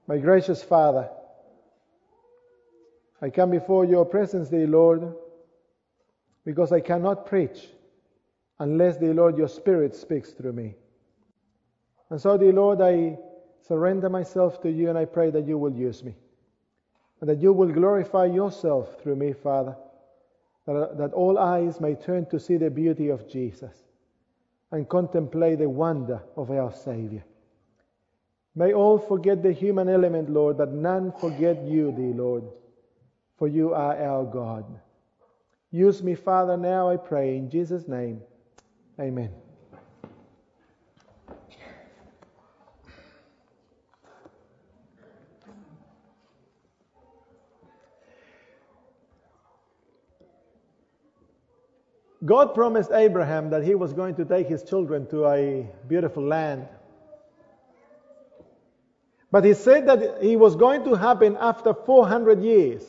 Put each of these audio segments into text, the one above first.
My gracious Father, I come before your presence, dear Lord, because I cannot preach unless, dear Lord, your Spirit speaks through me. And so, dear Lord, I surrender myself to you, and I pray that you will use me, and that you will glorify yourself through me, Father, that all eyes may turn to see the beauty of Jesus and contemplate the wonder of our Savior. May all forget the human element, Lord, but none forget you, dear Lord, for you are our God. Use me, Father, now I pray, in Jesus' name. Amen. God promised Abraham that he was going to take his children to a beautiful land. But he said that it was going to happen after 400 years.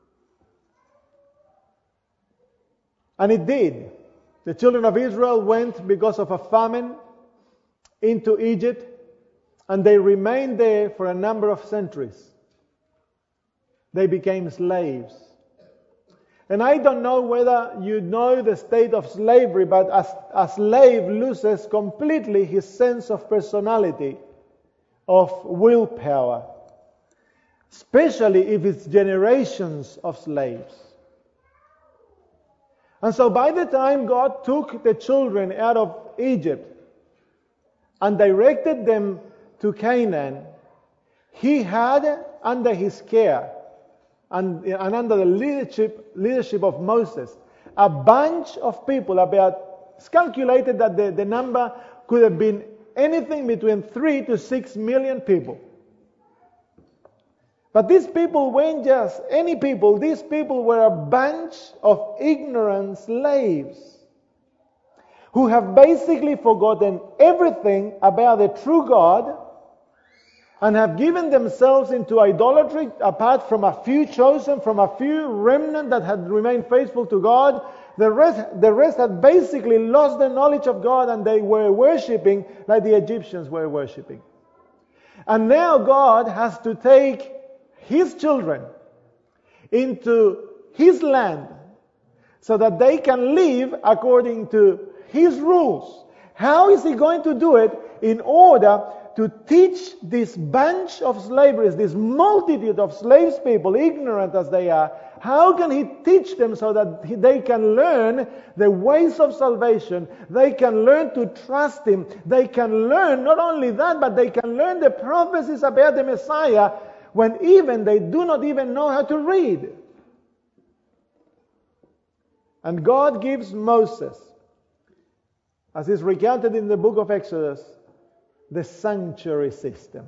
And it did. The children of Israel went because of a famine into Egypt, and they remained there for a number of centuries. They became slaves. And I don't know whether you know the state of slavery, but a slave loses completely his sense of personality, of willpower, especially if it's generations of slaves. And so by the time God took the children out of Egypt and directed them to Canaan, he had under his care and under the leadership of Moses, a bunch of people, it's calculated that the number could have been anything between 3 to 6 million people. But these people weren't just any people. These people were a bunch of ignorant slaves who have basically forgotten everything about the true God and have given themselves into idolatry, apart from a few chosen, from a few remnant that had remained faithful to God. The rest had basically lost the knowledge of God, and they were worshipping like the Egyptians were worshipping. And now God has to take his children into his land so that they can live according to his rules. How is he going to do it? In order to teach this bunch of slaves, this multitude of slaves people, ignorant as they are, how can he teach them so that they can learn the ways of salvation? They can learn to trust him. They can learn not only that, but they can learn the prophecies about the Messiah when even they do not even know how to read. And God gives Moses, as is recounted in the book of Exodus, the sanctuary system.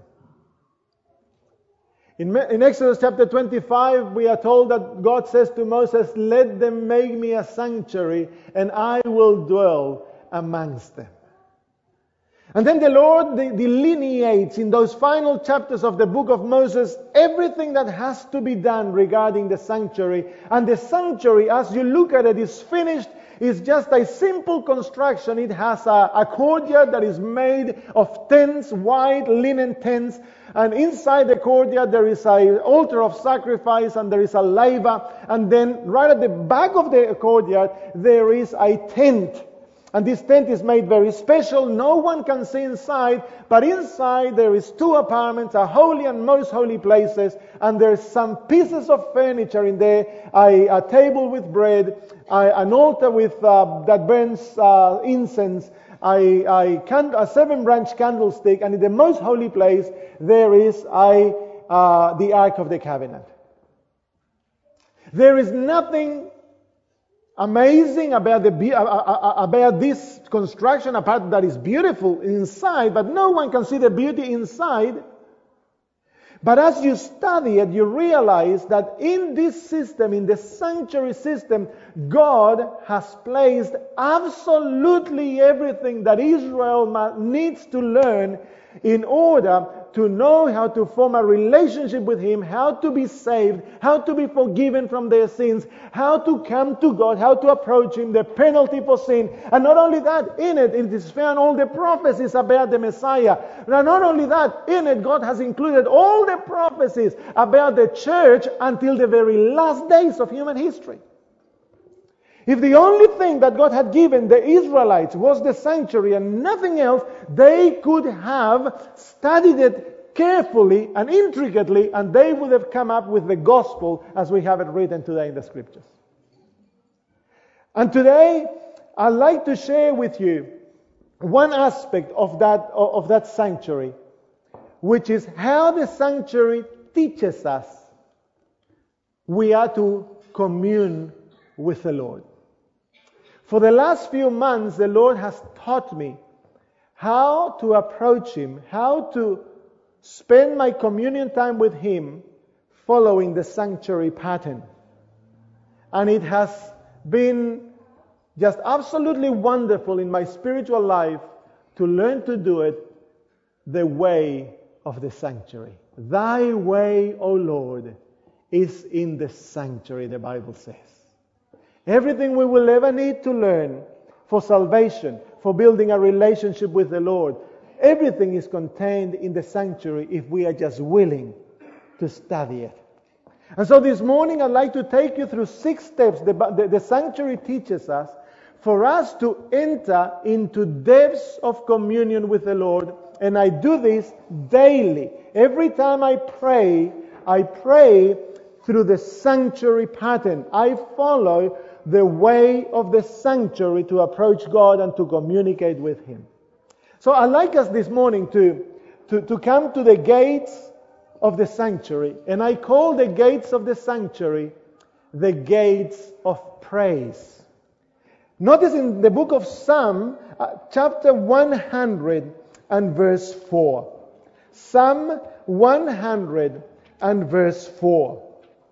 In Exodus chapter 25, we are told that God says to Moses, "Let them make me a sanctuary, and I will dwell amongst them." And then the Lord delineates in those final chapters of the book of Moses everything that has to be done regarding the sanctuary. And the sanctuary, as you look at it, is finished. It's just a simple construction. It has a courtyard that is made of tents, white linen tents. And inside the courtyard there is an altar of sacrifice, and there is a laver. And then right at the back of the courtyard there is a tent. And this tent is made very special. No one can see inside, but inside there is 2 apartments, a holy and most holy places, and there's some pieces of furniture in there, a table with bread, an altar with that burns incense, a 7-branch candlestick, and in the most holy place there is the Ark of the Covenant. There is nothing amazing about this construction, apart that is beautiful inside, but no one can see the beauty inside. But as you study it, you realize that in this system, in the sanctuary system, God has placed absolutely everything that Israel needs to learn in order to know how to form a relationship with Him, how to be saved, how to be forgiven from their sins, how to come to God, how to approach Him, the penalty for sin. And not only that, in it is found all the prophecies about the Messiah. And not only that, in it God has included all the prophecies about the church until the very last days of human history. If the only thing that God had given the Israelites was the sanctuary and nothing else, they could have studied it carefully and intricately, and they would have come up with the gospel as we have it written today in the scriptures. And today, I'd like to share with you one aspect of that sanctuary, which is how the sanctuary teaches us we are to commune with the Lord. For the last few months, the Lord has taught me how to approach Him, how to spend my communion time with Him following the sanctuary pattern. And it has been just absolutely wonderful in my spiritual life to learn to do it the way of the sanctuary. Thy way, O Lord, is in the sanctuary, the Bible says. Everything we will ever need to learn for salvation, for building a relationship with the Lord, everything is contained in the sanctuary if we are just willing to study it. And so this morning I'd like to take you through 6 steps the sanctuary teaches us for us to enter into depths of communion with the Lord. And I do this daily. Every time I pray through the sanctuary pattern. I follow the way of the sanctuary to approach God and to communicate with Him. So I'd like us this morning to come to the gates of the sanctuary. And I call the gates of the sanctuary the gates of praise. Notice in the book of Psalm, chapter 100 and verse 4. Psalm 100 and verse 4.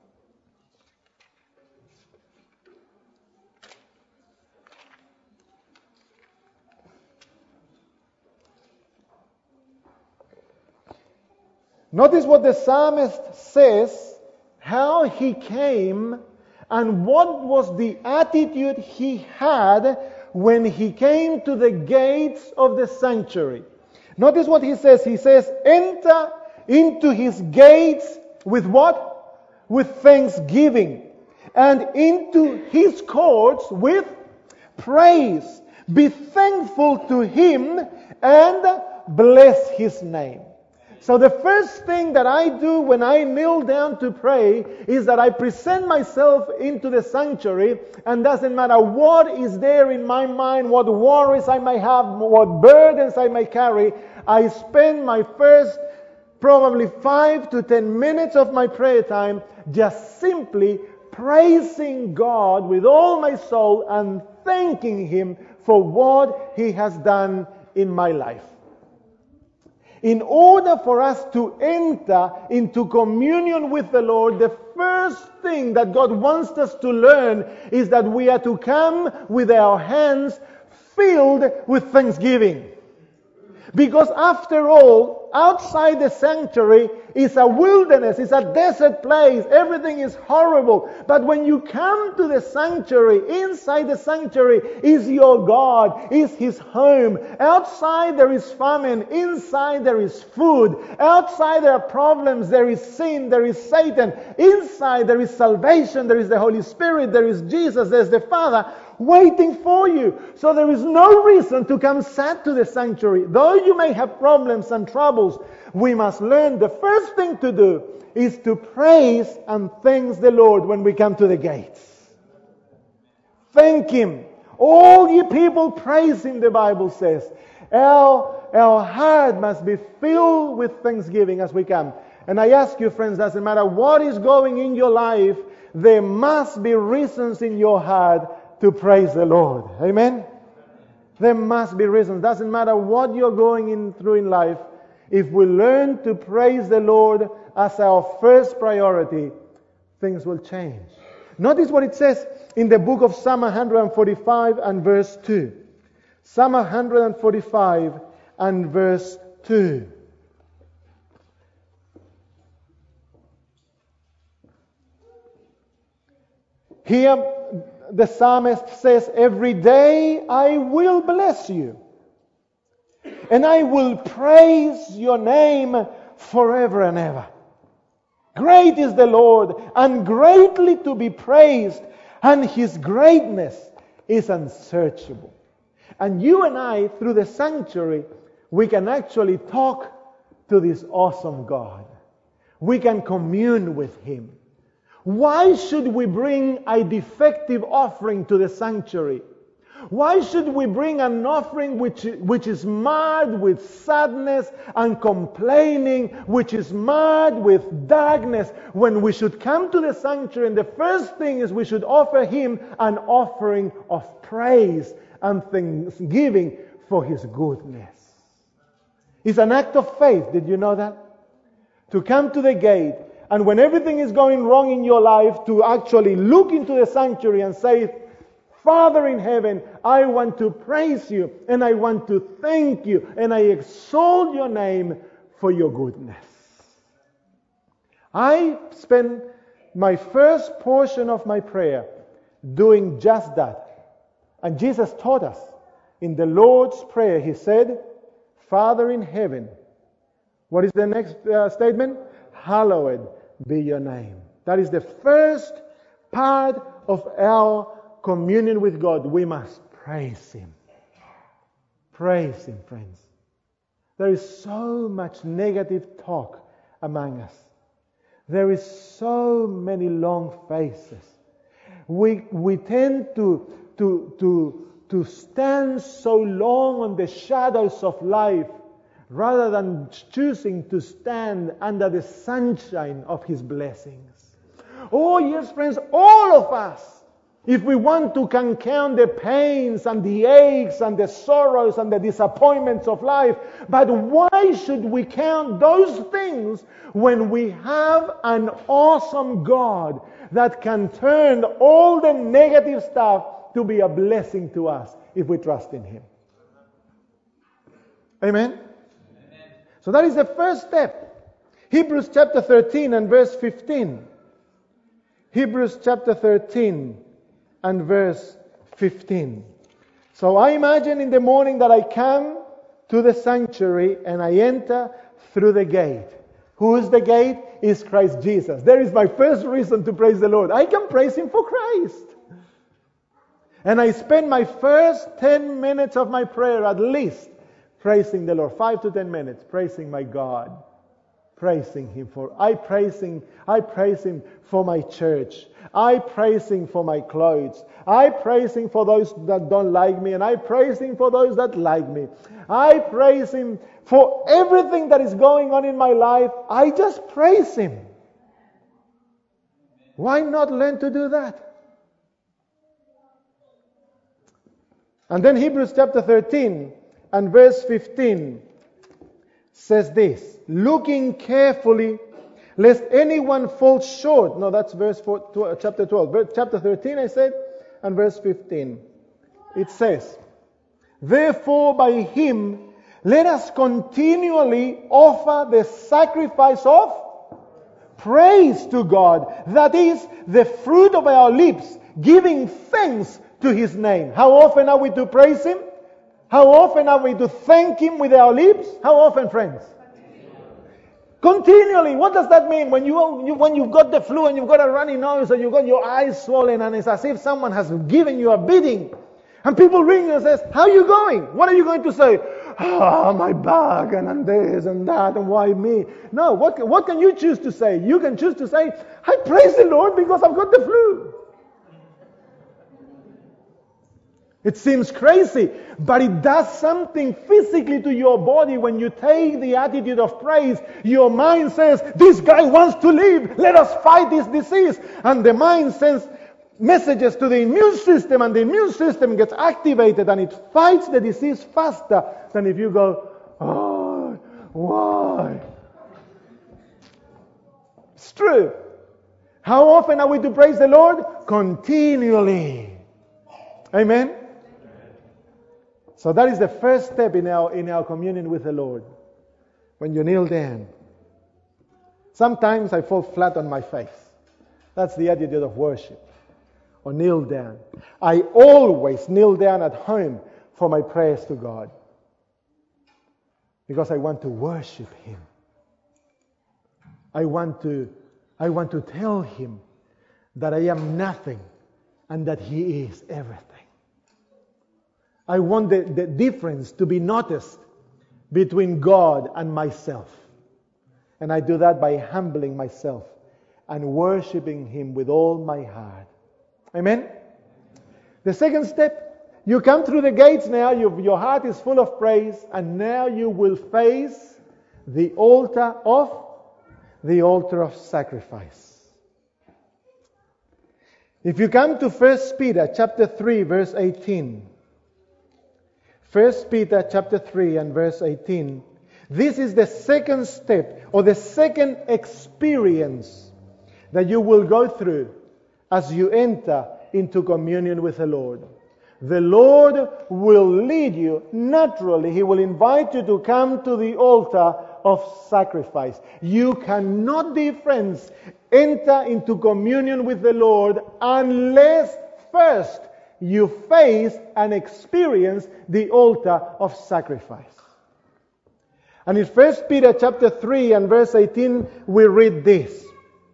Notice what the psalmist says, how he came and what was the attitude he had when he came to the gates of the sanctuary. Notice what he says. He says, enter into His gates with what? With thanksgiving. And into His courts with praise. Be thankful to Him and bless His name. So the first thing that I do when I kneel down to pray is that I present myself into the sanctuary, and doesn't matter what is there in my mind, what worries I may have, what burdens I may carry, I spend my first probably 5 to 10 minutes of my prayer time just simply praising God with all my soul and thanking Him for what He has done in my life. In order for us to enter into communion with the Lord, the first thing that God wants us to learn is that we are to come with our hands filled with thanksgiving. Because after all, outside the sanctuary is a wilderness, it's a desert place, everything is horrible. But when you come to the sanctuary, inside the sanctuary is your God, is His home. Outside there is famine, inside there is food. Outside there are problems, there is sin, there is Satan. Inside there is salvation, there is the Holy Spirit, there is Jesus, there's the Father waiting for you. So there is no reason to come sad to the sanctuary. Though you may have problems and troubles, we must learn the first thing to do is to praise and thank the Lord when we come to the gates. Thank Him. All ye people praise Him, the Bible says. Our heart must be filled with thanksgiving as we come. And I ask you, friends, doesn't matter what is going in your life, there must be reasons in your heart to praise the Lord. Amen? There must be reasons. Doesn't matter what you're going through in life. If we learn to praise the Lord as our first priority, things will change. Notice what it says in the book of Psalm 145 and verse 2. Psalm 145 and verse 2. Here the psalmist says, every day I will bless you, and I will praise your name forever and ever. Great is the Lord, and greatly to be praised, and His greatness is unsearchable. And you and I, through the sanctuary, we can actually talk to this awesome God. We can commune with Him. Why should we bring a defective offering to the sanctuary? Why should we bring an offering which is marred with sadness and complaining, which is marred with darkness, when we should come to the sanctuary and the first thing is we should offer Him an offering of praise and thanksgiving for His goodness? It's an act of faith. Did you know that? To come to the gate, and when everything is going wrong in your life, to actually look into the sanctuary and say, Father in heaven, I want to praise you, and I want to thank you, and I exalt your name for your goodness. I spend my first portion of my prayer doing just that. And Jesus taught us in the Lord's Prayer. He said, Father in heaven. What is the next statement? Hallowed be your name. That is the first part of our communion with God. We must praise Him. Praise Him, friends. There is so much negative talk among us. There is so many long faces. We tend to stand so long on the shadows of life rather than choosing to stand under the sunshine of His blessings. Oh yes, friends, all of us, if we want to can count the pains and the aches and the sorrows and the disappointments of life, but why should we count those things when we have an awesome God that can turn all the negative stuff to be a blessing to us if we trust in Him? Amen? So that is the first step. Hebrews chapter 13 and verse 15. Hebrews chapter 13 and verse 15. So I imagine in the morning that I come to the sanctuary and I enter through the gate. Who is the gate? Is Christ Jesus. There is my first reason to praise the Lord. I can praise Him for Christ. And I spend my first 10 minutes of my prayer at least praising the Lord. 5 to 10 minutes praising my God. Praising Him for, I praise Him for my church. I praise Him for my clothes. I praise Him for those that don't like me, and I praise Him for those that like me. I praise Him for everything that is going on in my life. I just praise Him. Why not learn to do that? And then Hebrews chapter 13 and verse 15 says this, looking carefully lest anyone fall short. No, that's chapter 12. Chapter 13 I said, and verse 15. It says, therefore by Him let us continually offer the sacrifice of praise to God, that is the fruit of our lips, giving thanks to His name. How often are we to praise Him? How often are we to thank Him with our lips? How often, friends? Continually. What does that mean? When you've got the flu and you've got a runny nose and you've got your eyes swollen and it's as if someone has given you a beating. And people ring you and says, how are you going? What are you going to say? My back and this and that and why me? No, what can you choose to say? You can choose to say, I praise the Lord because I've got the flu. It seems crazy, but it does something physically to your body when you take the attitude of praise. Your mind says, this guy wants to live. Let us fight this disease. And the mind sends messages to the immune system, and the immune system gets activated and it fights the disease faster than if you go, oh, why? It's true. How often are we to praise the Lord? Continually. Amen? So that is the first step in our communion with the Lord. When you kneel down. Sometimes I fall flat on my face. That's the attitude of worship. or kneel down. I always kneel down at home for my prayers to God. Because I want to worship Him. I want to tell Him that I am nothing and that He is everything. I want the difference to be noticed between God and myself. And I do that by humbling myself and worshiping Him with all my heart. Amen? The second step, you come through the gates now, your heart is full of praise, and now you will face the altar of sacrifice. If you come to 1 Peter chapter 3 verse 18. 1 Peter chapter 3 and verse 18. This is the second step or the second experience that you will go through as you enter into communion with the Lord. The Lord will lead you naturally. He will invite you to come to the altar of sacrifice. You cannot, dear friends, enter into communion with the Lord unless first you face and experience the altar of sacrifice. And in 1 Peter chapter 3 and verse 18, we read this.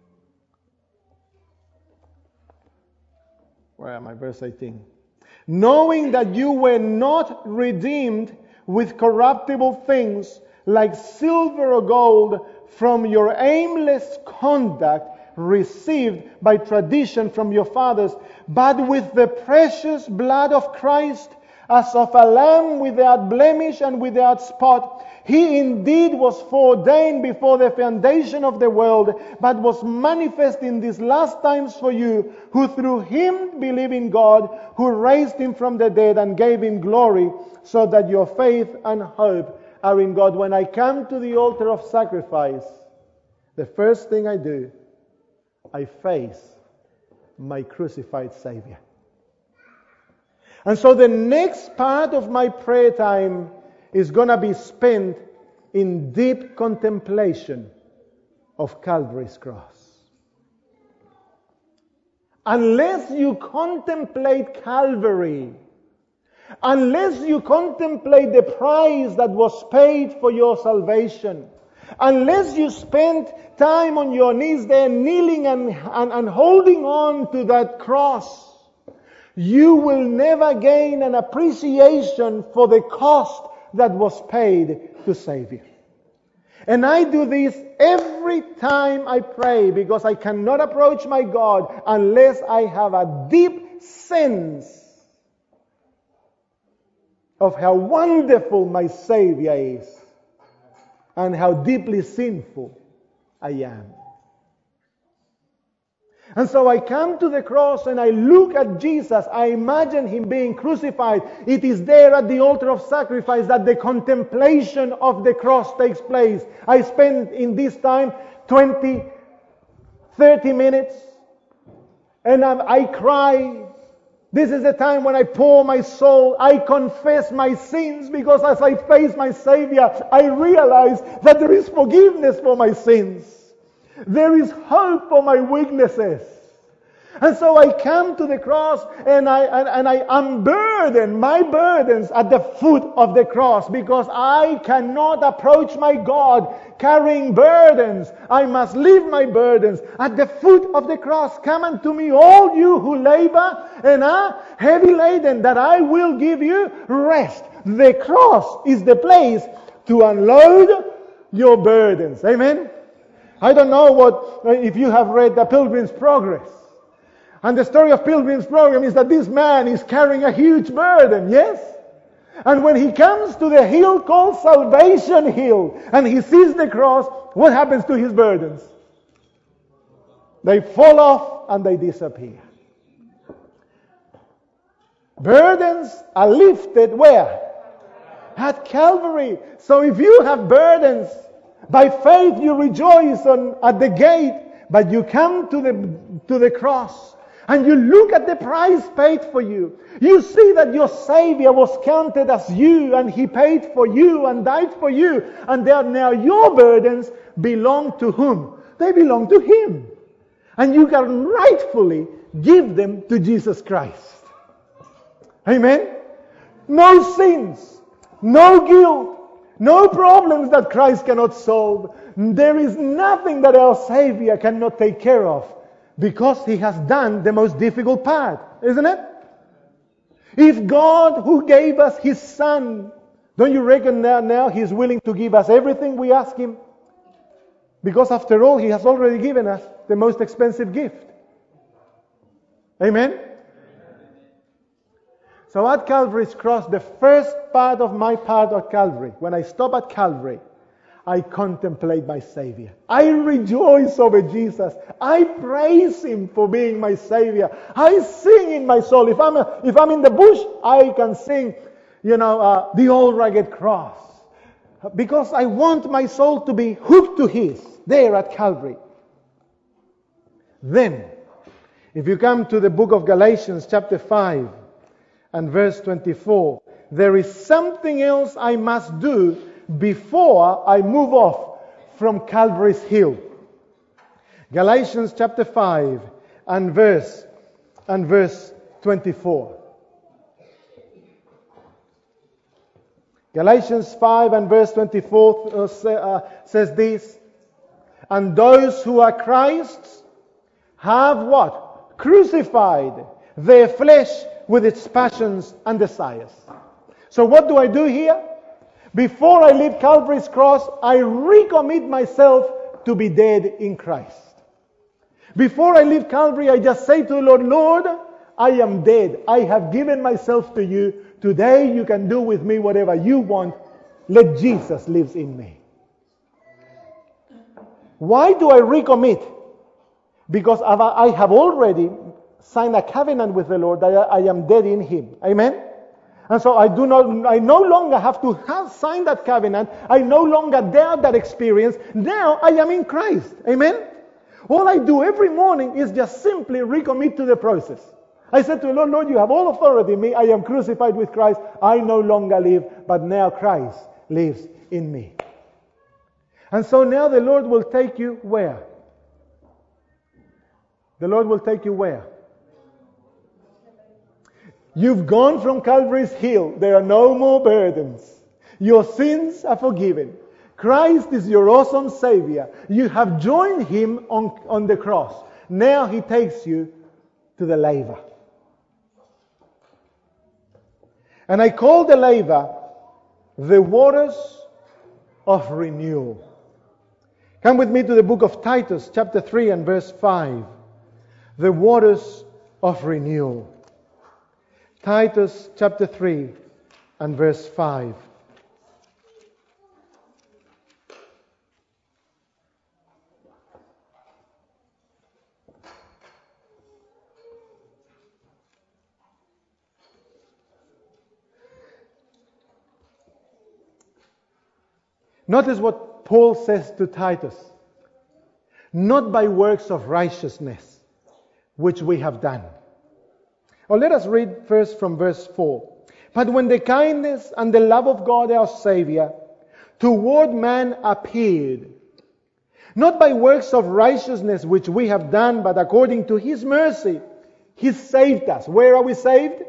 Where am I? Verse 18. Knowing that you were not redeemed with corruptible things like silver or gold from your aimless conduct received by tradition from your fathers, but with the precious blood of Christ, as of a lamb without blemish and without spot. He indeed was foreordained before the foundation of the world, but was manifest in these last times for you, who through Him believe in God, who raised Him from the dead and gave Him glory, so that your faith and hope are in God. When I come to the altar of sacrifice, the first thing I do, I face my crucified Savior. And so the next part of my prayer time is going to be spent in deep contemplation of Calvary's cross. Unless you contemplate Calvary, unless you contemplate the price that was paid for your salvation, unless you spend time on your knees there kneeling and holding on to that cross, you will never gain an appreciation for the cost that was paid to save you. And I do this every time I pray, because I cannot approach my God unless I have a deep sense of how wonderful my Savior is and how deeply sinful I am. And so I come to the cross and I look at Jesus. I imagine Him being crucified. It is there at the altar of sacrifice that the contemplation of the cross takes place. I spend in this time 20, 30 minutes and I cry. This is the time when I pour my soul. I confess my sins, because as I face my Savior, I realize that there is forgiveness for my sins. There is hope for my weaknesses. And so I come to the cross and I unburden my burdens at the foot of the cross, because I cannot approach my God carrying burdens. I must leave my burdens at the foot of the cross. Come unto me, all you who labor and are heavy laden, that I will give you rest. The cross is the place to unload your burdens. Amen? I don't know if you have read the Pilgrim's Progress. And the story of Pilgrim's Progress is that this man is carrying a huge burden, yes? And when he comes to the hill called Salvation Hill and he sees the cross, what happens to his burdens? They fall off and they disappear. Burdens are lifted where? At Calvary. So if you have burdens, by faith you rejoice at the gate, but you come to the cross and you look at the price paid for you. You see that your Savior was counted as you, and He paid for you and died for you. And now your burdens belong to whom? They belong to Him. And you can rightfully give them to Jesus Christ. Amen? No sins, no guilt, no problems that Christ cannot solve. There is nothing that our Savior cannot take care of, because He has done the most difficult part, isn't it? If God, who gave us His Son, don't you reckon that now He's willing to give us everything we ask Him? Because after all, He has already given us the most expensive gift. Amen? So at Calvary's cross, the first part of my part at Calvary, when I stop at Calvary, I contemplate my Savior. I rejoice over Jesus. I praise Him for being my Savior. I sing in my soul. If I'm in the bush, I can sing, the old rugged cross. Because I want my soul to be hooked to His, there at Calvary. Then, if you come to the book of Galatians chapter 5 and verse 24, there is something else I must do before I move off from Calvary's hill. Galatians chapter 5 and verse 24. Galatians 5 and verse 24 says this: and those who are Christ's have what? Crucified their flesh with its passions and desires. So what do I do here? Before I leave Calvary's cross, I recommit myself to be dead in Christ. Before I leave Calvary, I just say to the Lord, Lord, I am dead. I have given myself to you. Today you can do with me whatever you want. Let Jesus live in me. Why do I recommit? Because I have already signed a covenant with the Lord that I am dead in Him. Amen? And so I no longer have to sign that covenant. I no longer doubt that experience. Now I am in Christ. Amen? All I do every morning is just simply recommit to the process. I said to the Lord, Lord, you have all authority in me. I am crucified with Christ. I no longer live, but now Christ lives in me. And so now the Lord will take you where? The Lord will take you where? You've gone from Calvary's hill. There are no more burdens. Your sins are forgiven. Christ is your awesome Savior. You have joined Him on the cross. Now He takes you to the laver. And I call the laver the waters of renewal. Come with me to the book of Titus, chapter 3 and verse 5. The waters of renewal. Titus chapter 3 and verse 5. Notice what Paul says to Titus. Not by works of righteousness, which we have done. Or let us read first from verse 4. But when the kindness and the love of God our Savior toward man appeared, not by works of righteousness which we have done, but according to His mercy, He saved us. Where are we saved?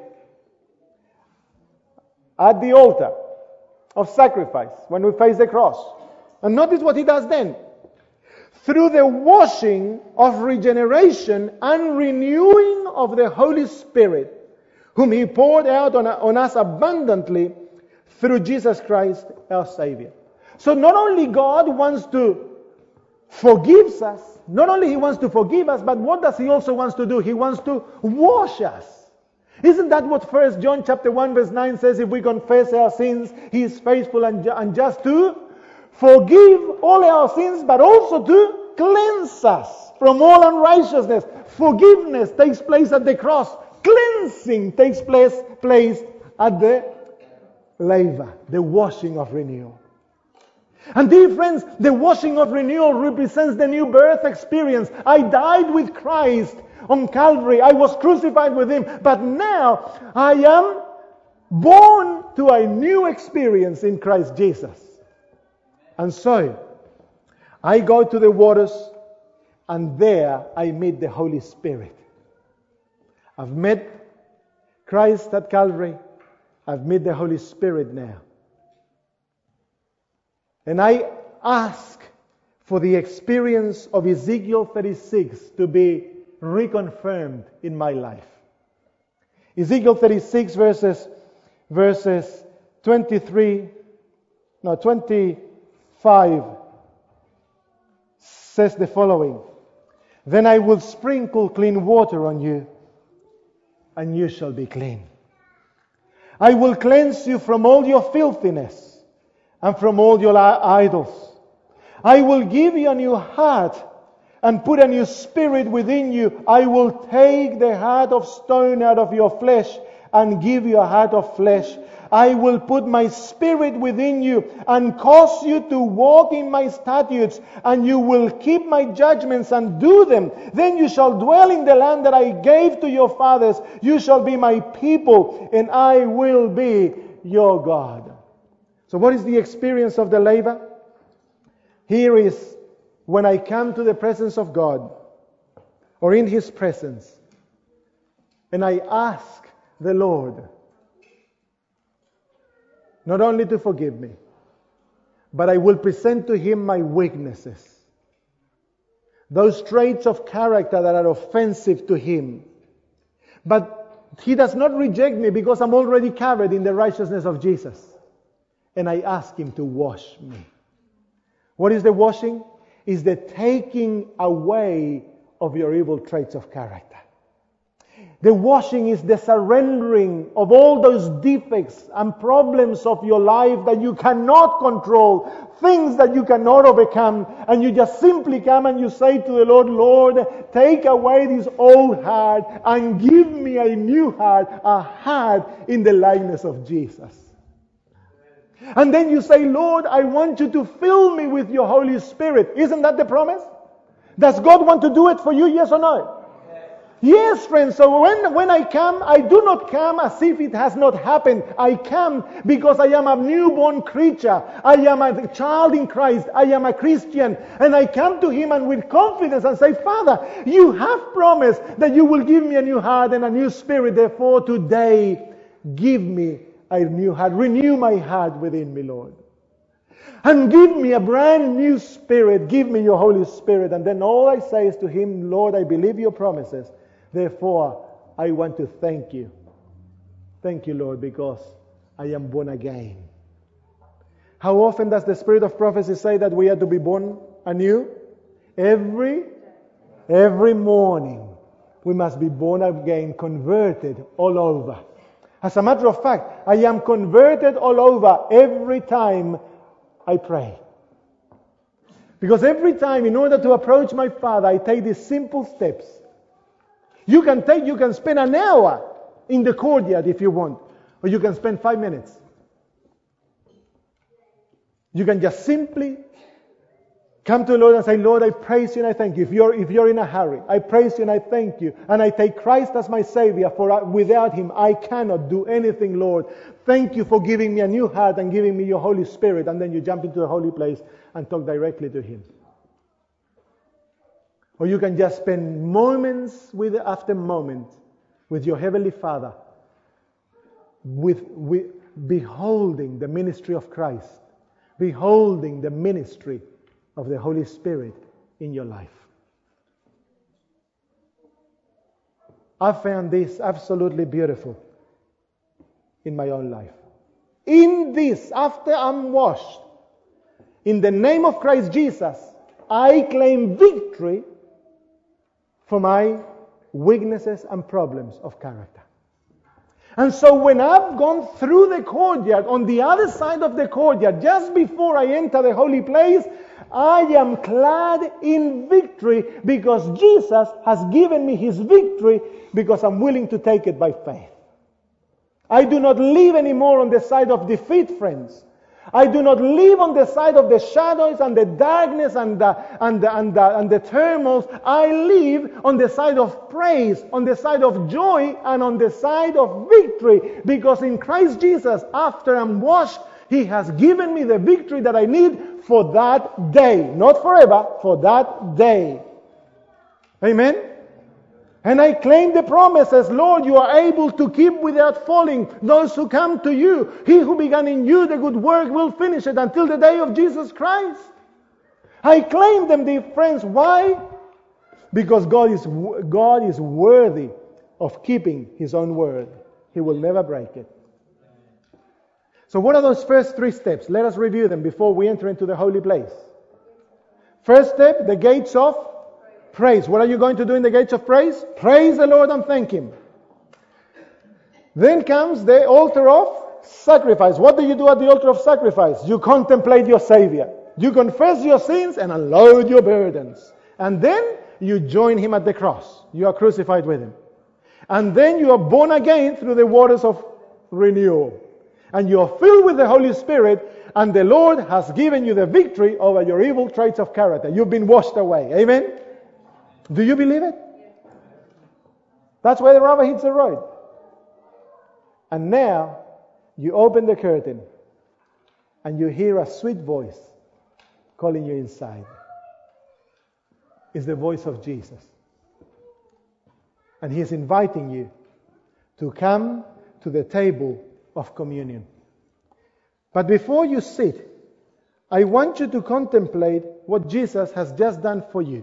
At the altar of sacrifice, when we face the cross. And notice what He does then. Through the washing of regeneration and renewing of the Holy Spirit, whom He poured out on us abundantly through Jesus Christ our Savior. So not only God wants to forgive us, not only He wants to forgive us, but what does He also wants to do? He wants to wash us. Isn't that what 1 John chapter 1 verse 9 says? If we confess our sins, He is faithful and just to forgive all our sins, but also to cleanse us from all unrighteousness. Forgiveness takes place at the cross. Cleansing takes place at the laver, the washing of renewal. And dear friends, the washing of renewal represents the new birth experience. I died with Christ on Calvary. I was crucified with Him. But now I am born to a new experience in Christ Jesus. And so, I go to the waters and there I meet the Holy Spirit. I've met Christ at Calvary. I've met the Holy Spirit now. And I ask for the experience of Ezekiel 36 to be reconfirmed in my life. Ezekiel 36 verses 25 says the following. Then I will sprinkle clean water on you, and you shall be clean. I will cleanse you from all your filthiness and from all your idols. I will give you a new heart and put a new spirit within you. I will take the heart of stone out of your flesh and give you a heart of flesh. I will put my spirit within you and cause you to walk in my statutes, and you will keep my judgments and do them. Then you shall dwell in the land that I gave to your fathers. You shall be my people, and I will be your God. So what is the experience of the laver? Here is when I come to the presence of God, or in His presence, and I ask the Lord not only to forgive me, but I will present to Him my weaknesses, those traits of character that are offensive to Him. But He does not reject me because I'm already covered in the righteousness of Jesus. And I ask Him to wash me. What is the washing? Is the taking away of your evil traits of character. The washing is the surrendering of all those defects and problems of your life that you cannot control, things that you cannot overcome, and you just simply come and you say to the Lord, Lord, take away this old heart and give me a new heart, a heart in the likeness of Jesus. And then you say, Lord, I want you to fill me with your Holy Spirit. Isn't that the promise? Does God want to do it for you, yes or no? Yes, friends. So when I come, I do not come as if it has not happened. I come because I am a newborn creature. I am a child in Christ. I am a Christian. And I come to Him and with confidence and say, Father, you have promised that you will give me a new heart and a new spirit. Therefore, today, give me a new heart. Renew my heart within me, Lord. And give me a brand new spirit. Give me your Holy Spirit. And then all I say is to Him, Lord, I believe your promises. Therefore, I want to thank you. Thank you, Lord, because I am born again. How often does the Spirit of prophecy say that we are to be born anew? Every morning. We must be born again, converted all over. As a matter of fact, I am converted all over every time I pray. Because every time, in order to approach my Father, I take these simple steps. You can spend an hour in the courtyard if you want, or you can spend 5 minutes. You can just simply come to the Lord and say, Lord, I praise you and I thank you. If you're in a hurry, I praise you and I thank you. And I take Christ as my Savior, for without Him I cannot do anything, Lord. Thank you for giving me a new heart and giving me your Holy Spirit. And then you jump into the holy place and talk directly to Him. Or you can just spend moments after moment with your Heavenly Father, with beholding the ministry of Christ, beholding the ministry of the Holy Spirit in your life. I found this absolutely beautiful in my own life. In this, after I'm washed, in the name of Christ Jesus, I claim victory for my weaknesses and problems of character. And so when I've gone through the courtyard, on the other side of the courtyard, just before I enter the holy place, I am clad in victory because Jesus has given me His victory because I'm willing to take it by faith. I do not live anymore on the side of defeat, friends. I do not live on the side of the shadows and the darkness and the turmoils. I live on the side of praise, on the side of joy, and on the side of victory. Because in Christ Jesus, after I'm washed, He has given me the victory that I need for that day. Not forever, for that day. Amen? And I claim the promises, Lord, you are able to keep without falling those who come to you. He who began in you the good work will finish it until the day of Jesus Christ. I claim them, dear friends. Why? Because God is worthy of keeping His own word. He will never break it. So what are those first 3 steps? Let us review them before we enter into the holy place. First step, the gates of praise. What are you going to do in the gates of praise? Praise the Lord and thank Him. Then comes the altar of sacrifice. What do you do at the altar of sacrifice? You contemplate your Savior. You confess your sins and unload your burdens. And then you join Him at the cross. You are crucified with Him. And then you are born again through the waters of renewal. And you are filled with the Holy Spirit, and the Lord has given you the victory over your evil traits of character. You've been washed away. Amen? Do you believe it? That's where the rubber hits the road. And now, you open the curtain, and you hear a sweet voice calling you inside. It's the voice of Jesus. And He is inviting you to come to the table of communion. But before you sit, I want you to contemplate what Jesus has just done for you.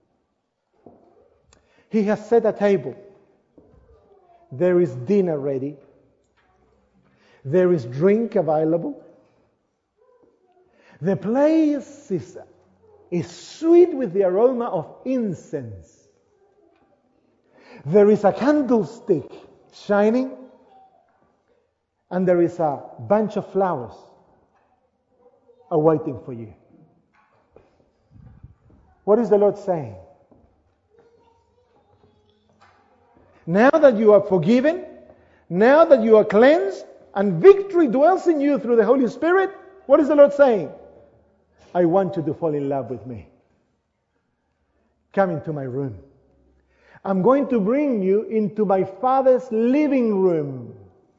He has set a table. There is dinner ready. There is drink available. The place is sweet with the aroma of incense. There is a candlestick shining. And there is a bunch of flowers awaiting for you. What is the Lord saying? Now that you are forgiven, now that you are cleansed, and victory dwells in you through the Holy Spirit, what is the Lord saying? I want you to fall in love with me. Come into my room. I'm going to bring you into my Father's living room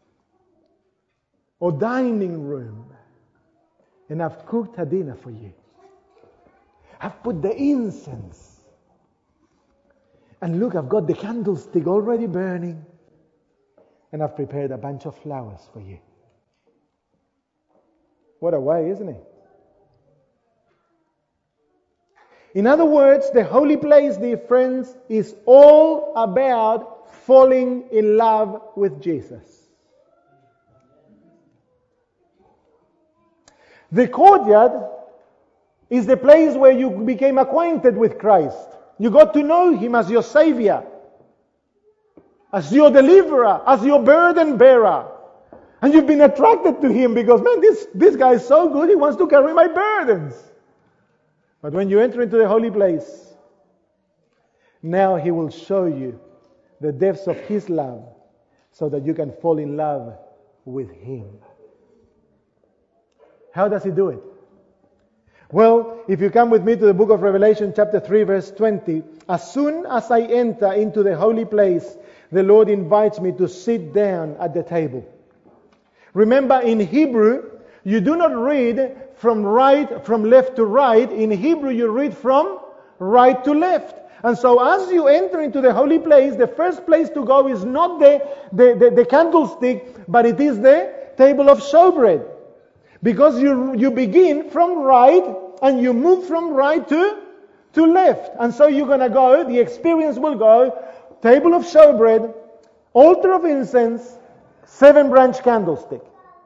or dining room. And I've cooked a dinner for you. I've put the incense. And look, I've got the candlestick already burning. And I've prepared a bunch of flowers for you. What a way, isn't it? In other words, the holy place, dear friends, is all about falling in love with Jesus. The courtyard is the place where you became acquainted with Christ. You got to know Him as your Savior, as your deliverer, as your burden bearer. And you've been attracted to Him because, man, this guy is so good, he wants to carry my burdens. But when you enter into the holy place, now He will show you the depths of His love so that you can fall in love with Him. How does He do it? Well, if you come with me to the book of Revelation, chapter 3, verse 20, as soon as I enter into the holy place, the Lord invites me to sit down at the table. Remember, in Hebrew, you do not read from left to right. In Hebrew, you read from right to left. And so as you enter into the holy place, the first place to go is not the candlestick, but it is the table of showbread. Because you begin from right and you move from right to left. And so you're going to go, the experience will go, table of showbread, altar of incense, 7-branch candlestick.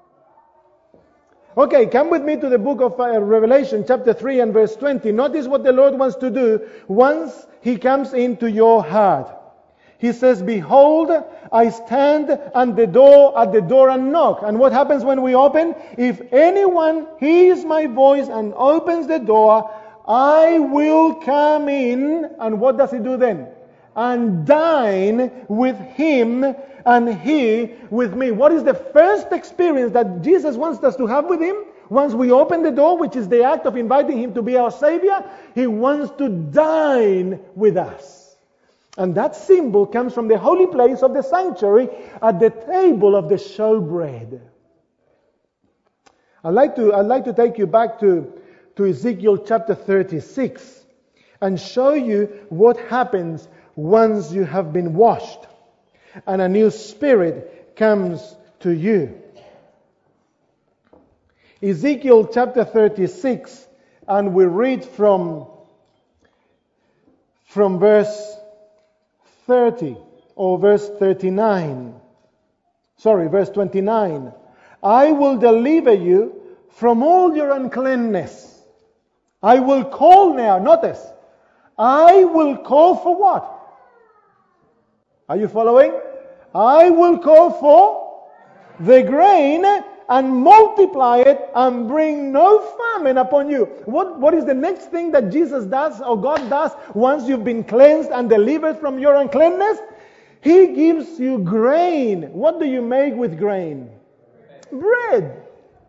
Okay, come with me to the book of Revelation, chapter 3 and verse 20. Notice what the Lord wants to do once He comes into your heart. He says, behold, I stand at the door and knock. And what happens when we open? If anyone hears my voice and opens the door, I will come in. And what does He do then? And dine with him and he with me. What is the first experience that Jesus wants us to have with Him? Once we open the door, which is the act of inviting Him to be our Savior, He wants to dine with us. And that symbol comes from the holy place of the sanctuary at the table of the showbread. I'd like to take you back to Ezekiel chapter 36 and show you what happens once you have been washed and a new spirit comes to you. Ezekiel chapter 36, and we read from verse 30 or verse 39. Verse 29. I will deliver you from all your uncleanness. I will call now, notice, I will call for what? Are you following? I will call for the grain and multiply it and bring no famine upon you. What is the next thing that Jesus does or God does once you've been cleansed and delivered from your uncleanness? He gives you grain. What do you make with grain? Bread.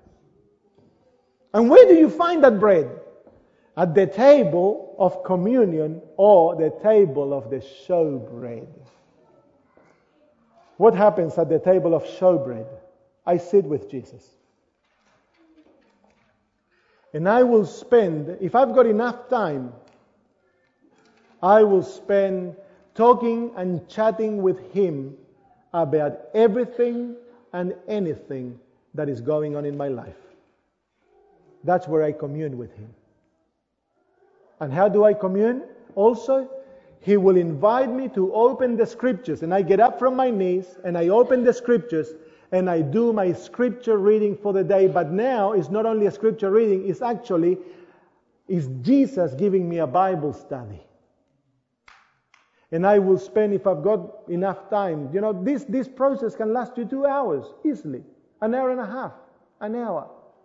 And where do you find that bread? At the table of communion or the table of the showbread. What happens at the table of showbread? I sit with Jesus. And I will spend, if I've got enough time, I will spend talking and chatting with Him about everything and anything that is going on in my life. That's where I commune with Him. And how do I commune? Also, He will invite me to open the Scriptures. And I get up from my knees and I open the Scriptures and I do my Scripture reading for the day. But now it's not only a Scripture reading, it's Jesus giving me a Bible study. And I will spend, if I've got enough time, this process can last you 2 hours easily. An hour and a half, an hour.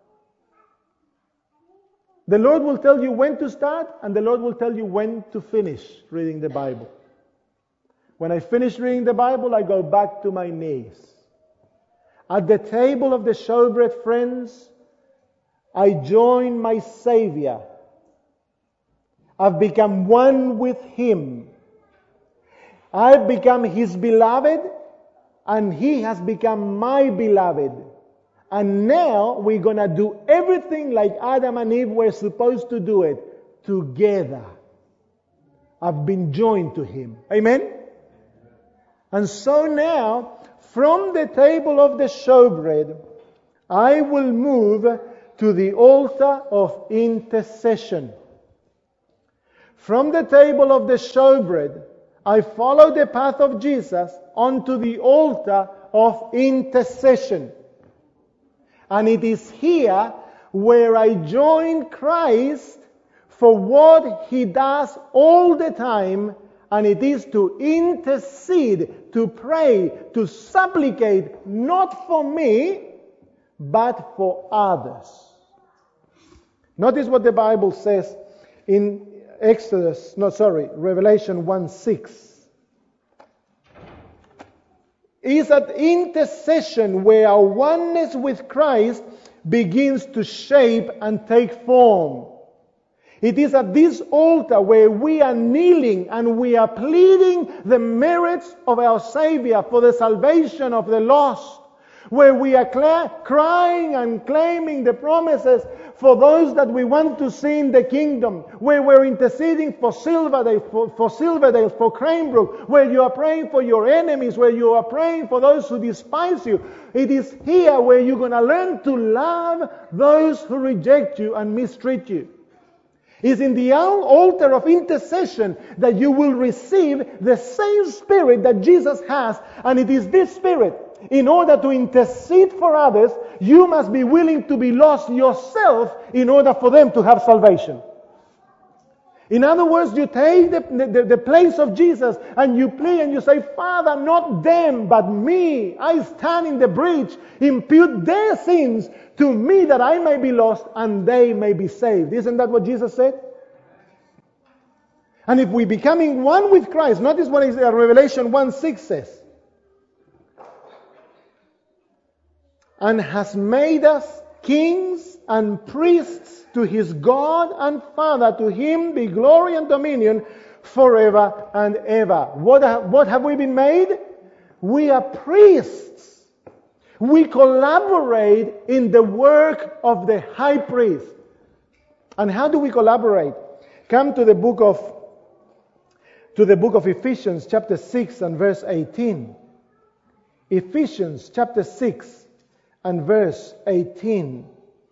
The Lord will tell you when to start, and the Lord will tell you when to finish reading the Bible. When I finish reading the Bible, I go back to my knees. At the table of the showbread, friends, I join my Savior. I've become one with Him. I've become His beloved, and He has become my beloved. And now we're going to do everything like Adam and Eve were supposed to do it, together. I've been joined to Him. Amen? And so now, from the table of the showbread, I will move to the altar of intercession. From the table of the showbread, I follow the path of Jesus onto the altar of intercession. And it is here where I join Christ for what He does all the time, and it is to intercede, to pray, to supplicate, not for me, but for others. Notice what the Bible says in Revelation 1:6. Is at intercession where our oneness with Christ begins to shape and take form. It is at this altar where we are kneeling and we are pleading the merits of our Savior for the salvation of the lost, where we are crying and claiming the promises for those that we want to see in the kingdom, where we're interceding for Silverdale, for Cranebrook, where you are praying for your enemies, where you are praying for those who despise you. It is here where you're going to learn to love those who reject you and mistreat you. It's in the altar of intercession that you will receive the same Spirit that Jesus has, and it is this Spirit. In order to intercede for others, you must be willing to be lost yourself in order for them to have salvation. In other words, you take the place of Jesus and you plead and you say, Father, not them, but me. I stand in the breach. Impute their sins to me that I may be lost and they may be saved. Isn't that what Jesus said? And if we becoming one with Christ, notice what Revelation 1:6 says. And has made us kings and priests to His God and Father. To Him be glory and dominion forever and ever. What have we been made? We are priests. We collaborate in the work of the high priest. And how do we collaborate? Come to the book of to the book of Ephesians chapter 6 and verse 18. Ephesians chapter 6 and verse 18.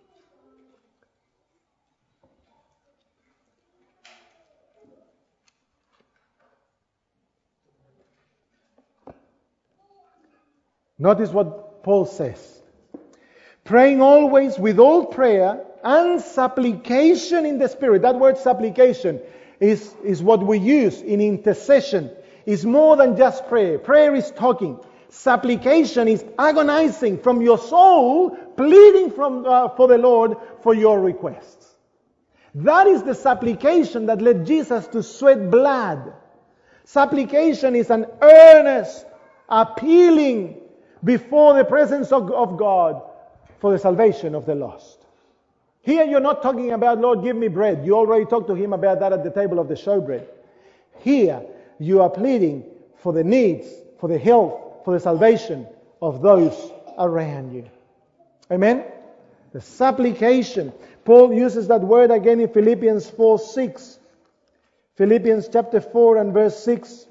Notice what Paul says. Praying always with all prayer and supplication in the Spirit. That word supplication is what we use in intercession. It's more than just prayer. Prayer is talking. Supplication is agonizing from your soul, pleading for the Lord for your requests. That is the supplication that led Jesus to sweat blood. Supplication is an earnest, appealing before the presence of God for the salvation of the lost. Here you're not talking about, Lord, give me bread. You already talked to Him about that at the table of the showbread. Here you are pleading for the needs, for the health, for the salvation of those around you. Amen? The supplication. Paul uses that word again in Philippians 4:6. Philippians chapter 4 and verse 6.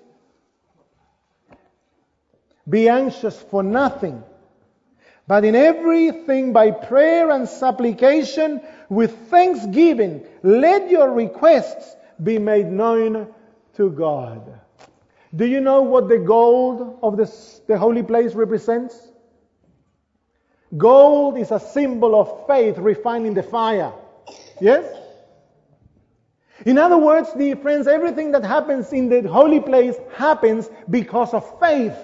Be anxious for nothing, but in everything by prayer and supplication with thanksgiving, let your requests be made known to God. Do you know what the gold of the holy place represents? Gold is a symbol of faith refined in the fire. Yes? In other words, dear friends, everything that happens in the holy place happens because of faith.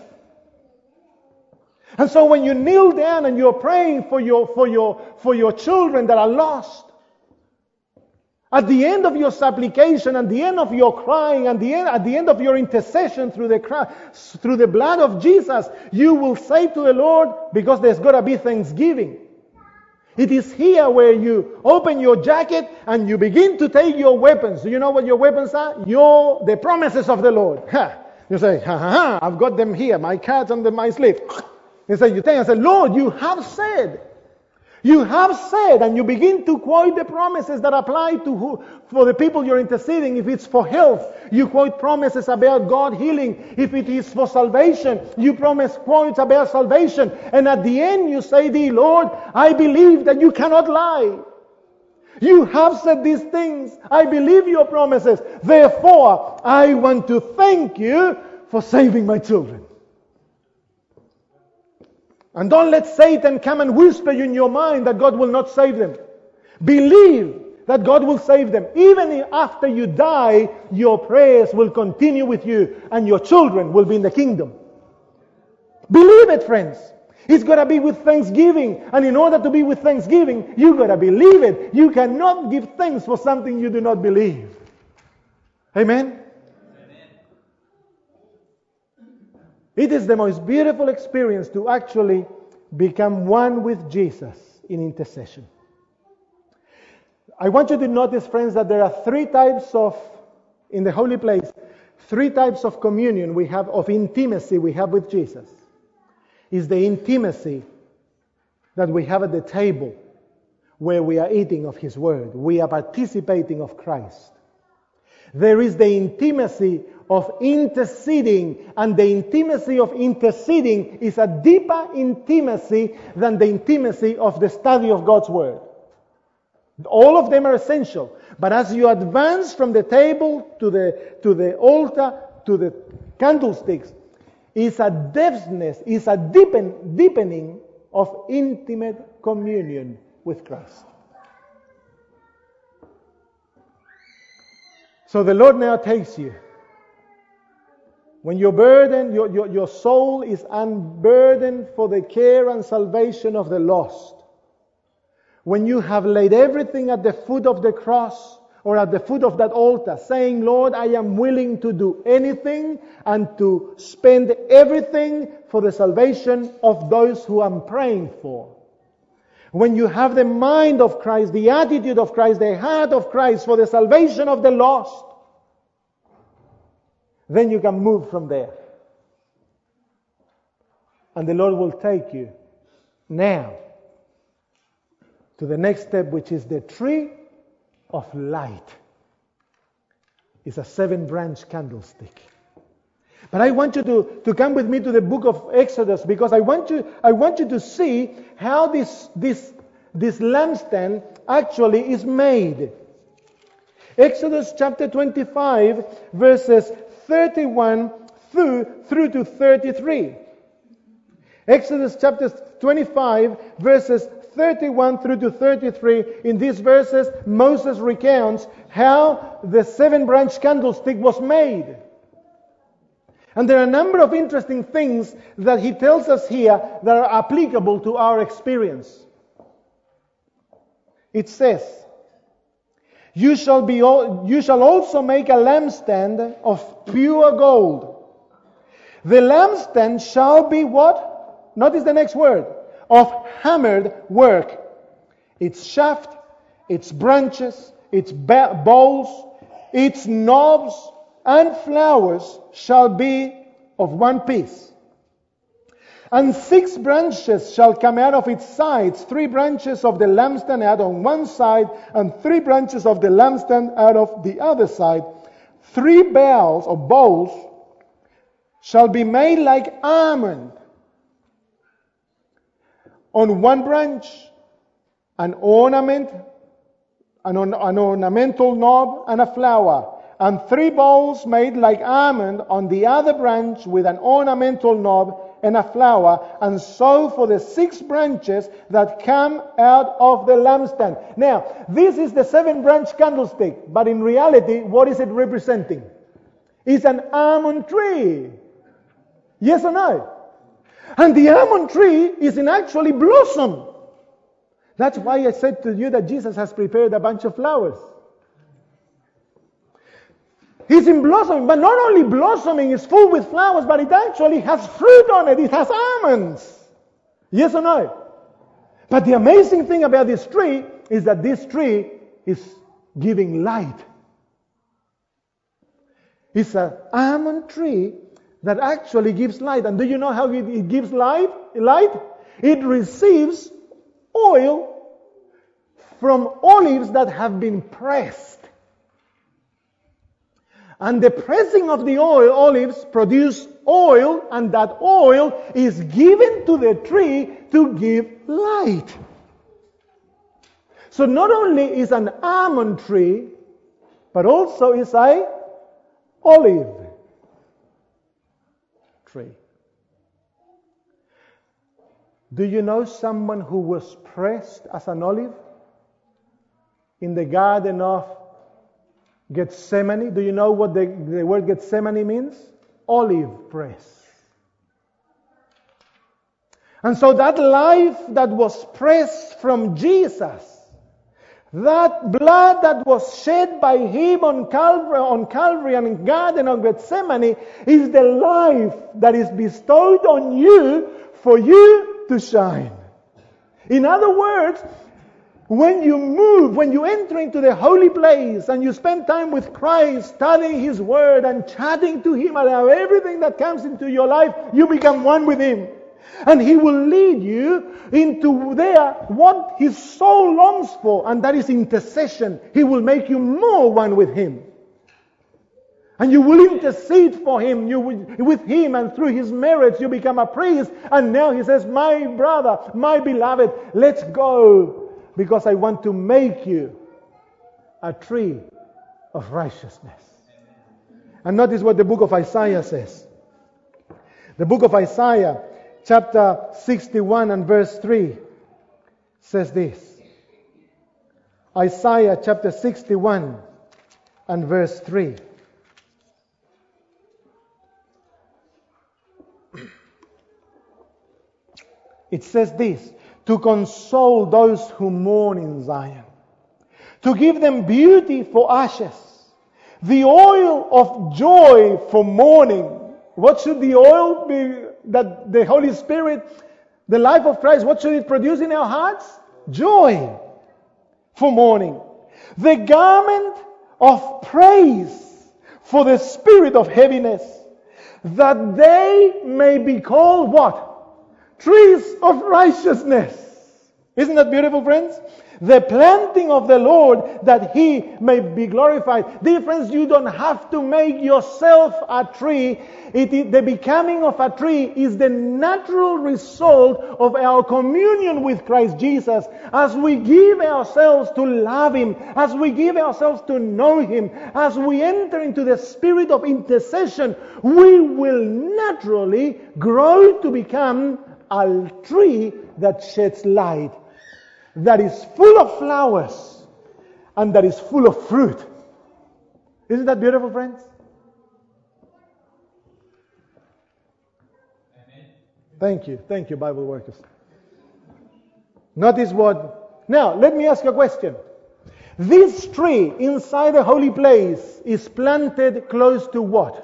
And so when you kneel down and you're praying for your children that are lost, at the end of your supplication, at the end of your crying, at the end of your intercession through the blood of Jesus, you will say to the Lord, because there's got to be thanksgiving. It is here where you open your jacket and you begin to take your weapons. Do you know what your weapons are? The promises of the Lord. You say, I've got them here, my cards under my sleeve. You take and say, Lord, you have said. You have said, and you begin to quote the promises that apply to for the people you're interceding. If it's for health, you quote promises about God healing. If it is for salvation, you quote about salvation. And at the end you say, dear Lord, I believe that you cannot lie. You have said these things. I believe your promises. Therefore, I want to thank you for saving my children. And don't let Satan come and whisper you in your mind that God will not save them. Believe that God will save them. Even after you die, your prayers will continue with you and your children will be in the kingdom. Believe it, friends. It's got to be with thanksgiving. And in order to be with thanksgiving, you've got to believe it. You cannot give thanks for something you do not believe. Amen? It is the most beautiful experience to actually become one with Jesus in intercession. I want you to notice, friends, that there are in the holy place, 3 types of communion we have, of intimacy we have with Jesus. Is the intimacy that we have at the table where we are eating of His Word. We are participating of Christ. There is the intimacy of interceding, and the intimacy of interceding is a deeper intimacy than the intimacy of the study of God's Word. All of them are essential, but as you advance from the table to the altar, to the candlesticks, is a depthness, is a deepening of intimate communion with Christ. So the Lord now takes you. When your burden, your soul is unburdened for the care and salvation of the lost. When you have laid everything at the foot of the cross or at the foot of that altar, saying, Lord, I am willing to do anything and to spend everything for the salvation of those who I'm praying for. When you have the mind of Christ, the attitude of Christ, the heart of Christ for the salvation of the lost, then you can move from there. And the Lord will take you now to the next step, which is the tree of light. is a 7-branch candlestick. But I want you to come with me to the book of Exodus, because I want you to see how this lampstand actually is made. Exodus chapter 25, verses 31 through to 33. Exodus chapter 25, verses 31 through to 33. In these verses, Moses recounts how the 7-branch candlestick was made. And there are a number of interesting things that he tells us here that are applicable to our experience. It says, You shall also make a lampstand of pure gold. The lampstand shall be what? Notice the next word. Of hammered work. Its shaft, its branches, its bowls, its knobs, and flowers shall be of one piece. And 6 branches shall come out of its sides, 3 branches of the lampstand out on one side, and 3 branches of the lampstand out of the other side. 3 bowls or bowls shall be made like almond. On one branch, an ornamental knob and a flower. And 3 bowls made like almond on the other branch with an ornamental knob and a flower, and so for the 6 branches that come out of the lampstand. Now, this is the 7-branch candlestick, but in reality, what is it representing? It's an almond tree. Yes or no? And the almond tree is in actually blossom. That's why I said to you that Jesus has prepared a bunch of flowers. It's in blossoming, but not only blossoming is full with flowers, but it actually has fruit on it. It has almonds. Yes or no? But the amazing thing about this tree is that this tree is giving light. It's an almond tree that actually gives light. And do you know how it gives light? It receives oil from olives that have been pressed. And the pressing of the olives produce oil, and that oil is given to the tree to give light. So not only is an almond tree, but also is an olive tree. Do you know someone who was pressed as an olive in the Garden of Gethsemane? Do you know what the word Gethsemane means? Olive press. And so that life that was pressed from Jesus, that blood that was shed by Him on Calvary and in Garden of Gethsemane, is the life that is bestowed on you for you to shine. In other words, when you enter into the holy place and you spend time with Christ, studying His Word and chatting to Him about everything that comes into your life, you become one with Him. And He will lead you into there what His soul longs for, and that is intercession. He will make you more one with Him. And you will intercede for Him. With Him and through His merits you become a priest. And now He says, my brother, my beloved, let's go. Because I want to make you a tree of righteousness. And notice what the book of Isaiah says. The book of Isaiah, chapter 61 and verse 3, says this. Isaiah chapter 61 and verse 3. It says this: to console those who mourn in Zion, to give them beauty for ashes, the oil of joy for mourning. What should the oil be that the Holy Spirit, the life of Christ, what should it produce in our hearts? Joy for mourning. The garment of praise for the spirit of heaviness, that they may be called what? Trees of righteousness. Isn't that beautiful, friends? The planting of the Lord that He may be glorified. Dear friends, you don't have to make yourself a tree. The becoming of a tree is the natural result of our communion with Christ Jesus. As we give ourselves to love Him, as we give ourselves to know Him, as we enter into the spirit of intercession, we will naturally grow to become a tree that sheds light, that is full of flowers, and that is full of fruit. Isn't that beautiful, friends? Amen. Thank you, Bible workers. Notice what... Now, let me ask you a question. This tree inside the holy place is planted close to what?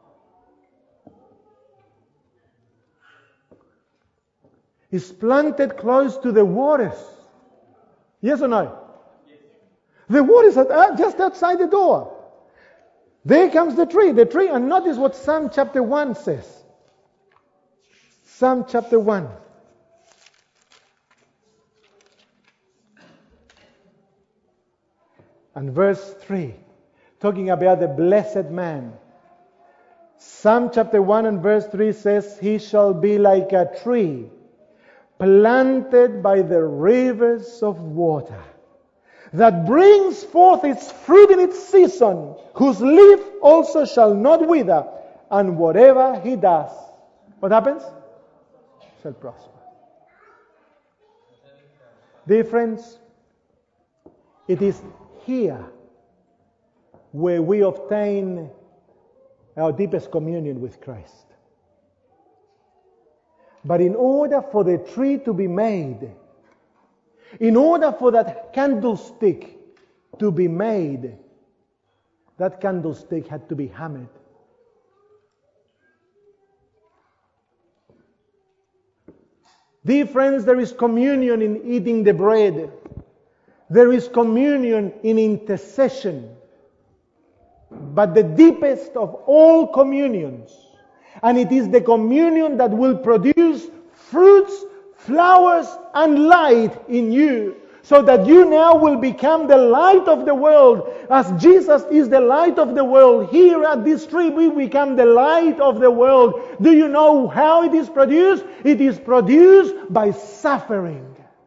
It's planted close to the waters. Yes or no? Yes. The waters are just outside the door. There comes the tree, and notice what Psalm chapter 1 says. Psalm chapter 1. And verse 3, talking about the blessed man. Psalm chapter 1 and verse 3 says, "He shall be like a tree planted by the rivers of water, that brings forth its fruit in its season, whose leaf also shall not wither, and whatever he does," what happens? Shall prosper. Dear friends, it is here where we obtain our deepest communion with Christ. But in order for the tree to be made, in order for that candlestick to be made, that candlestick had to be hammered. Dear friends, there is communion in eating the bread. There is communion in intercession. But the deepest of all communions, and it is the communion that will produce fruits, flowers, and light in you, so that you now will become the light of the world. As Jesus is the light of the world, here at this tree we become the light of the world. Do you know how it is produced? It is produced by suffering.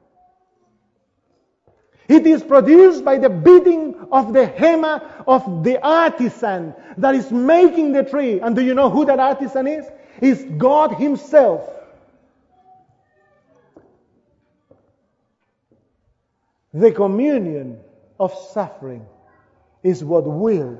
It is produced by the beating of the hammer of the artisan that is making the tree. And do you know who that artisan is? It's God Himself. The communion of suffering is what will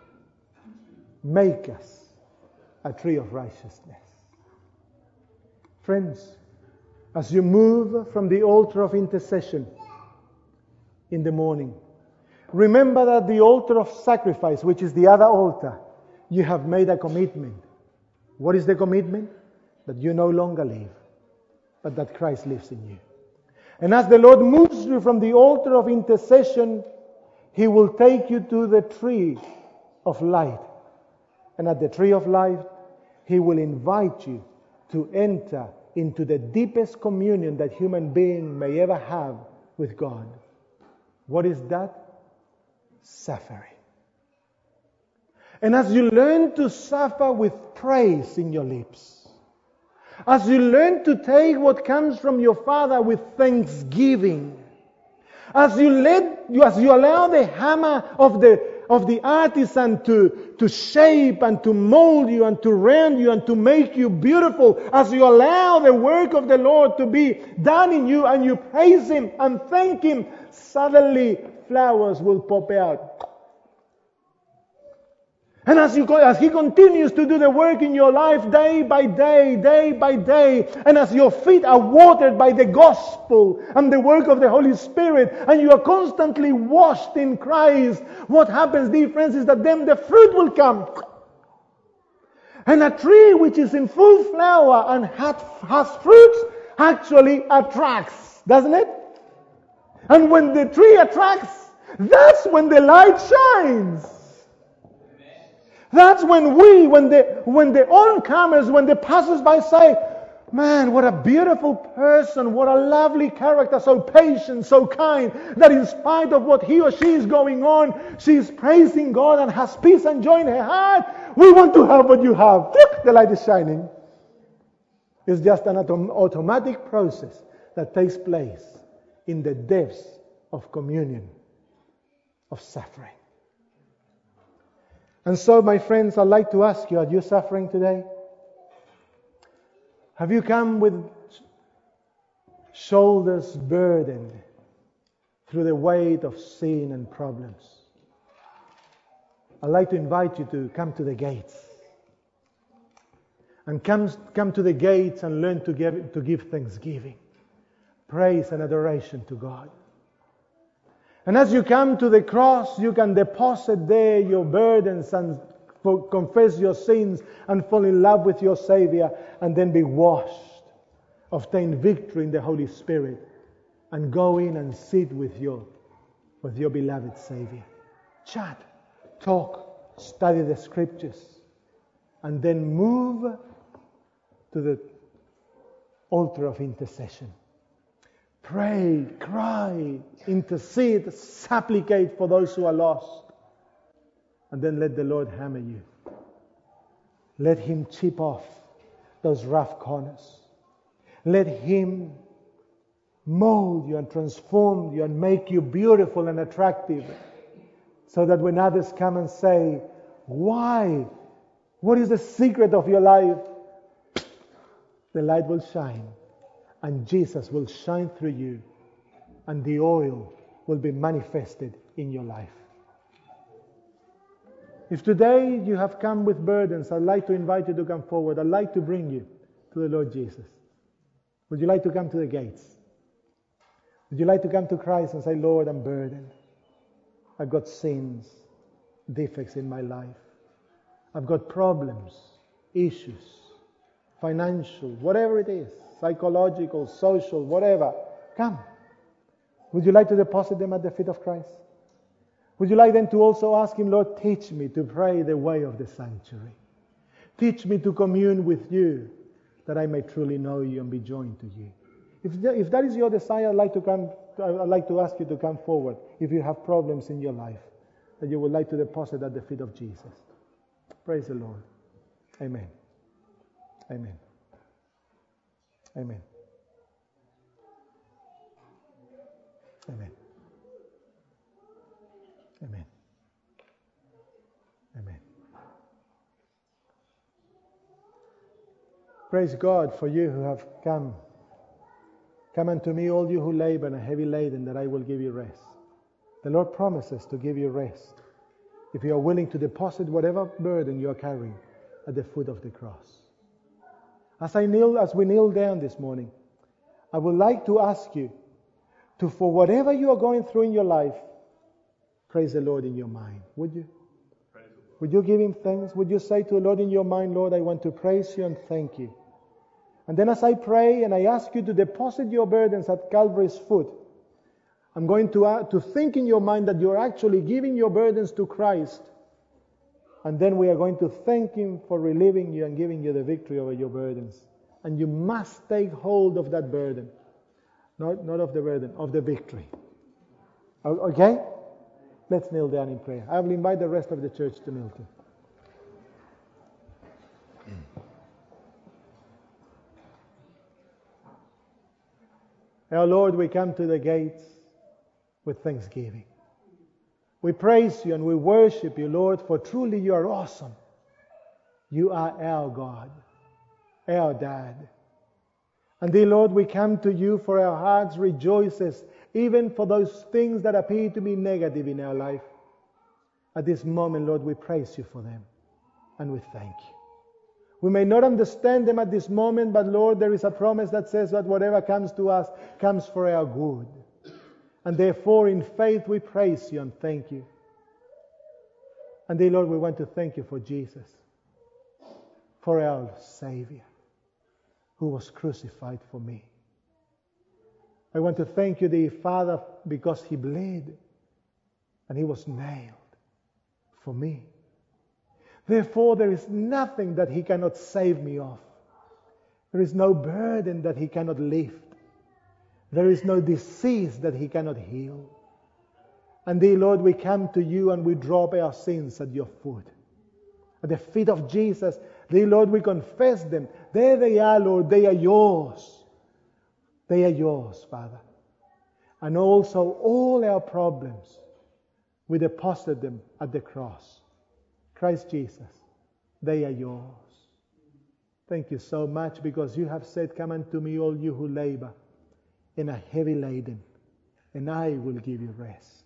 make us a tree of righteousness. Friends, as you move from the altar of intercession in the morning, remember that the altar of sacrifice, which is the other altar, you have made a commitment. What is the commitment? That you no longer live, but that Christ lives in you. And as the Lord moves you from the altar of intercession, He will take you to the tree of light. And at the tree of life, He will invite you to enter into the deepest communion that human being may ever have with God. What is that? Suffering. And as you learn to suffer with praise in your lips, as you learn to take what comes from your Father with thanksgiving, as you allow the hammer of the artisan to shape and to mold you and to rend you and to make you beautiful, as you allow the work of the Lord to be done in you and you praise Him and thank Him, suddenly flowers will pop out. And as He continues to do the work in your life day by day, and as your feet are watered by the gospel and the work of the Holy Spirit, and you are constantly washed in Christ, what happens, dear friends, is that then the fruit will come. And a tree which is in full flower and has fruits actually attracts, doesn't it? And when the tree attracts, that's when the light shines. That's when the oncomers, when the passers-by say, Man, what a beautiful person, what a lovely character, so patient, so kind, that in spite of what he or she is going on, she is praising God and has peace and joy in her heart. We want to have what you have. The light is shining. It's just an automatic process that takes place in the depths of communion, of suffering. And so, my friends, I'd like to ask you, are you suffering today? Have you come with shoulders burdened through the weight of sin and problems? I'd like to invite you to come to the gates. And come to the gates and learn to give thanksgiving, praise and adoration to God. And as you come to the cross, you can deposit there your burdens and confess your sins and fall in love with your Savior, and then be washed, obtain victory in the Holy Spirit, and go in and sit with your beloved Savior. Chat, talk, study the Scriptures, and then move to the altar of intercession. Pray, cry, intercede, supplicate for those who are lost. And then let the Lord hammer you. Let Him chip off those rough corners. Let Him mold you and transform you and make you beautiful and attractive, so that when others come and say, why? What is the secret of your life? The light will shine, and Jesus will shine through you, and the oil will be manifested in your life. If today you have come with burdens, I'd like to invite you to come forward. I'd like to bring you to the Lord Jesus. Would you like to come to the gates? Would you like to come to Christ and say, Lord, I'm burdened. I've got sins, defects in my life. I've got problems, issues, financial, whatever it is, psychological, social, whatever. Come. Would you like to deposit them at the feet of Christ? Would you like then to also ask Him, Lord, teach me to pray the way of the sanctuary. Teach me to commune with you, that I may truly know you and be joined to you. If that is your desire, I'd like to ask you to come forward. If you have problems in your life that you would like to deposit at the feet of Jesus. Praise the Lord. Amen. Amen. Amen. Amen. Amen. Amen. Praise God for you who have come. Come unto me, all you who labor and are heavy laden, that I will give you rest. The Lord promises to give you rest if you are willing to deposit whatever burden you are carrying at the foot of the cross. As we kneel down this morning, I would like to ask you to, for whatever you are going through in your life, praise the Lord in your mind. Would you? Would you give Him thanks? Would you say to the Lord in your mind, Lord, I want to praise you and thank you. And then as I pray and I ask you to deposit your burdens at Calvary's foot, I'm going to think in your mind that you're actually giving your burdens to Christ. And then we are going to thank Him for relieving you and giving you the victory over your burdens. And you must take hold of that burden. Not of the burden, of the victory. Okay? Let's kneel down in prayer. I will invite the rest of the church to kneel too. Our Lord, we come to the gates with thanksgiving. We praise you and we worship you, Lord, for truly you are awesome. You are our God, our Dad. And dear Lord, we come to you for our hearts rejoices, even for those things that appear to be negative in our life. At this moment, Lord, we praise you for them and we thank you. We may not understand them at this moment, but Lord, there is a promise that says that whatever comes to us comes for our good. And therefore, in faith, we praise you and thank you. And dear Lord, we want to thank you for Jesus, for our Savior, who was crucified for me. I want to thank you, dear Father, because He bled and He was nailed for me. Therefore, there is nothing that He cannot save me of. There is no burden that He cannot lift. There is no disease that He cannot heal. And dear Lord, we come to You and we drop our sins at Your foot. At the feet of Jesus, dear Lord, we confess them. There they are, Lord. They are Yours. They are Yours, Father. And also all our problems, we deposit them at the cross. Christ Jesus, they are Yours. Thank You so much, because You have said, "Come unto me, all you who labor and are heavy laden, and I will give you rest."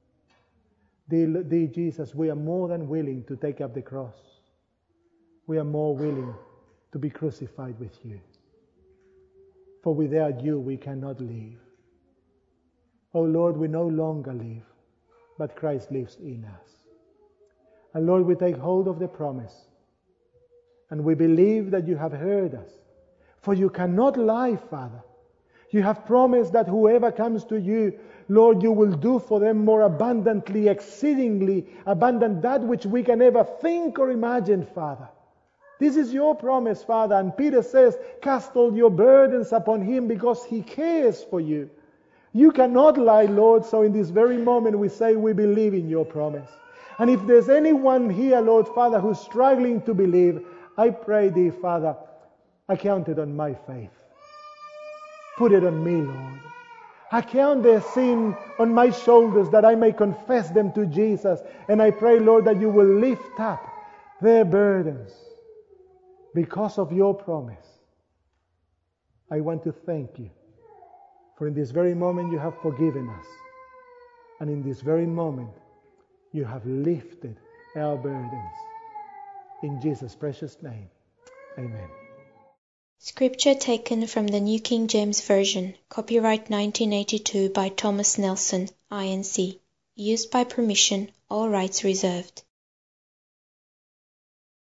Dear Jesus, we are more than willing to take up the cross. We are more willing to be crucified with You. For without You we cannot live. Oh Lord, we no longer live, but Christ lives in us. And Lord, we take hold of the promise, and we believe that You have heard us. For You cannot lie, Father. You have promised that whoever comes to You, Lord, You will do for them more abundantly, exceedingly abundant, that which we can ever think or imagine, Father. This is Your promise, Father. And Peter says, "Cast all your burdens upon Him, because He cares for you." You cannot lie, Lord. So in this very moment we say we believe in Your promise. And if there's anyone here, Lord Father, who's struggling to believe, I pray, dear Father, I count it on my faith. Put it on me, Lord. I count their sin on my shoulders, that I may confess them to Jesus. And I pray, Lord, that You will lift up their burdens because of Your promise. I want to thank You, for in this very moment You have forgiven us. And in this very moment You have lifted our burdens. In Jesus' precious name, amen. Scripture taken from the New King James Version, copyright 1982 by Thomas Nelson, INC. Used by permission, all rights reserved.